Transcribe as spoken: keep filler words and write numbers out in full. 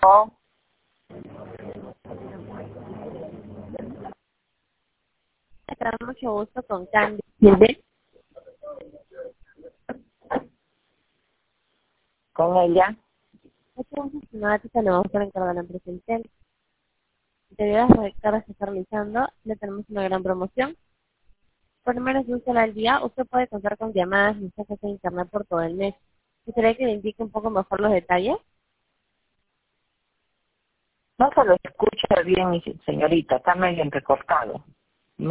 Aló. Acá mucho gusto con Candy. ¿Sí? Con ella. Esta es una temática le vamos a encargar de la empresa Intel. Debido a las recargas que está realizando, le tenemos una gran promoción. Por menos de un solo al día, usted puede contar con llamadas y mensajes de internet por todo el mes. ¿Quisiera que le indique un poco mejor los detalles? No se lo escucha bien, mi señorita. Está medio entrecortado.